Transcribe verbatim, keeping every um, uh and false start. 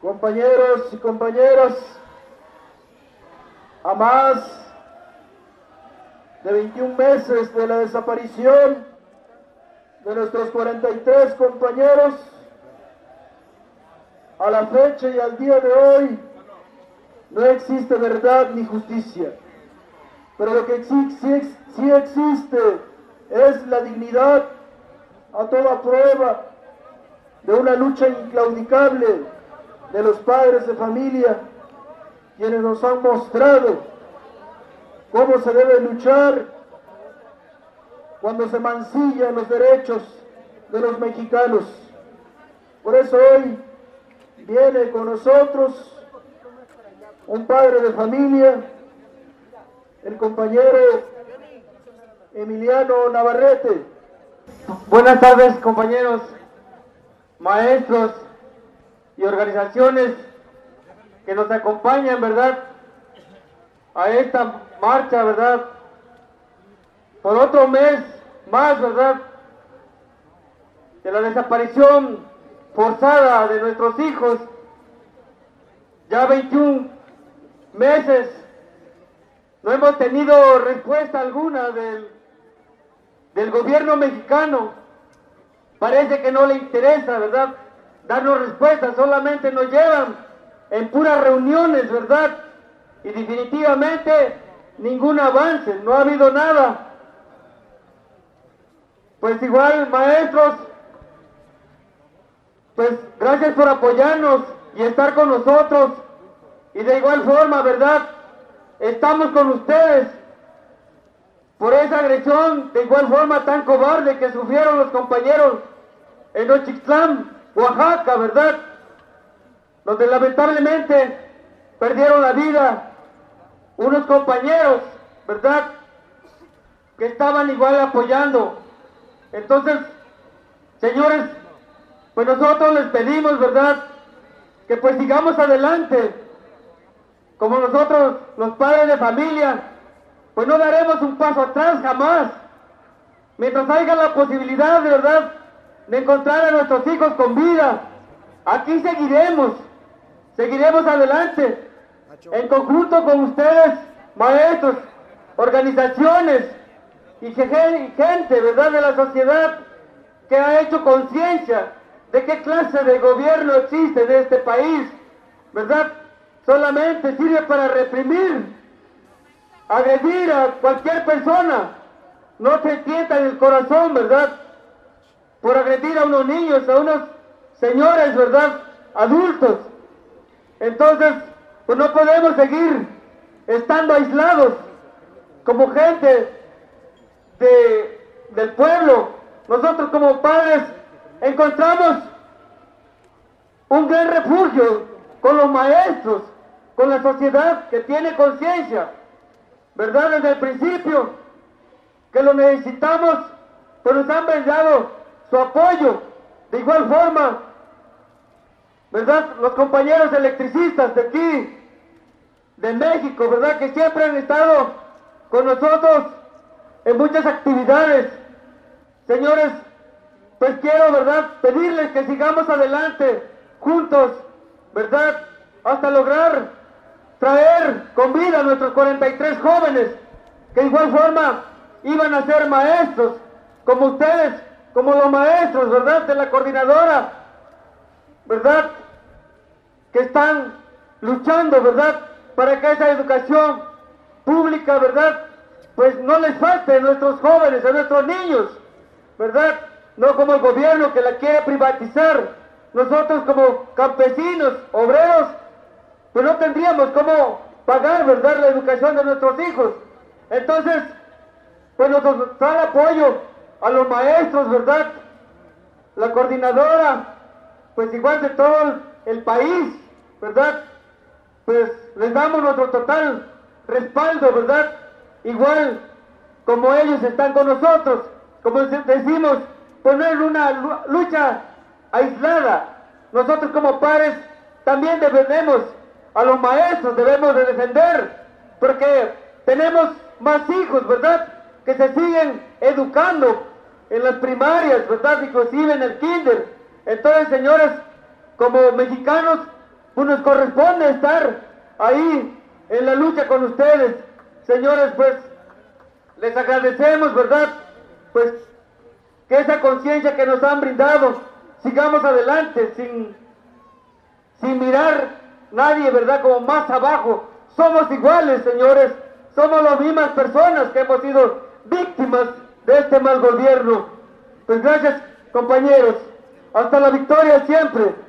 compañeros y compañeras, a más de veintiún meses de la desaparición de nuestros cuarenta y tres compañeros, a la fecha y al día de hoy no existe verdad ni justicia, pero lo que sí, sí, sí existe es la dignidad a toda prueba de una lucha inclaudicable de los padres de familia, quienes nos han mostrado cómo se debe luchar cuando se mancillan los derechos de los mexicanos. Por eso hoy viene con nosotros un padre de familia, el compañero Emiliano Navarrete. Buenas tardes, compañeros, maestros y organizaciones que nos acompañan, ¿verdad?, a esta marcha, ¿verdad?, por otro mes más, ¿verdad?, de la desaparición forzada de nuestros hijos. Ya veintiún meses no hemos tenido respuesta alguna del, del gobierno mexicano. Parece que no le interesa, ¿verdad?, darnos respuestas, solamente nos llevan en puras reuniones, ¿verdad?, y definitivamente ningún avance, no ha habido nada. Pues igual, maestros, pues gracias por apoyarnos y estar con nosotros, y de igual forma, ¿verdad?, estamos con ustedes por esa agresión de igual forma tan cobarde que sufrieron los compañeros en Ochitlán, Oaxaca, ¿verdad?, donde lamentablemente perdieron la vida unos compañeros, ¿verdad?, que estaban igual apoyando. Entonces, señores, pues nosotros les pedimos, ¿verdad?, que pues sigamos adelante, como nosotros, los padres de familia, pues no daremos un paso atrás jamás, mientras haya la posibilidad, de verdad, de encontrar a nuestros hijos con vida. Aquí seguiremos, seguiremos adelante, en conjunto con ustedes, maestros, organizaciones y gente, ¿verdad?, de la sociedad que ha hecho conciencia de qué clase de gobierno existe en este país, ¿verdad? Solamente sirve para reprimir, agredir a cualquier persona. No se sienta en el corazón, ¿verdad?, por agredir a unos niños, a unos señores, ¿verdad?, adultos. Entonces, pues no podemos seguir estando aislados como gente de, del pueblo. Nosotros como padres encontramos un gran refugio con los maestros, con la sociedad que tiene conciencia, ¿verdad?, desde el principio, que lo necesitamos, pues nos han brindado su apoyo. De igual forma, ¿verdad?, los compañeros electricistas de aquí, de México, ¿verdad?, que siempre han estado con nosotros en muchas actividades. Señores, pues quiero, ¿verdad?, pedirles que sigamos adelante, juntos, ¿verdad?, hasta lograr traer con vida a nuestros cuarenta y tres jóvenes, que de igual forma iban a ser maestros, como ustedes, como los maestros, ¿verdad?, de la coordinadora, ¿verdad?, que están luchando, ¿verdad?, para que esa educación pública, ¿verdad?, pues no les falte a nuestros jóvenes, a nuestros niños, ¿verdad?, no como el gobierno que la quiere privatizar. Nosotros como campesinos, obreros, pues no tendríamos cómo pagar, ¿verdad?, la educación de nuestros hijos. Entonces, pues nos da el apoyo a los maestros, ¿verdad?, la coordinadora, pues igual de todo el país, ¿verdad?, pues les damos nuestro total respaldo, ¿verdad?, igual como ellos están con nosotros. Como decimos, pues no es una lucha aislada. Nosotros como padres también defendemos a los maestros, debemos de defender, porque tenemos más hijos, ¿verdad?, que se siguen educando en las primarias, ¿verdad?, inclusive en el kinder. Entonces, señores, como mexicanos, pues nos corresponde estar ahí en la lucha con ustedes. Señores, pues les agradecemos, ¿verdad? Pues que esa conciencia que nos han brindado, sigamos adelante sin, sin mirar nadie, ¿verdad? Como más abajo. Somos iguales, señores. Somos las mismas personas que hemos sido víctimas de este mal gobierno. Pues gracias, compañeros. Hasta la victoria siempre.